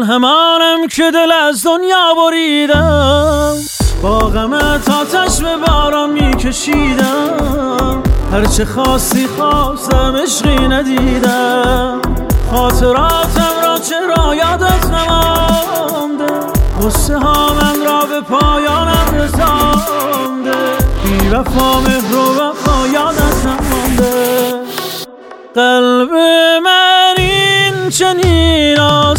همانم که دل از دنیا بریدم، با غمت آتش به باران میکشیدم، هرچه خواستی خواستم عشقی ندیدم، خاطراتم را چرا یادت نمانده، غصه ها من را به پایانم رسانده، بی وفا مهر و وفا یادت نمانده. قلب من این چنین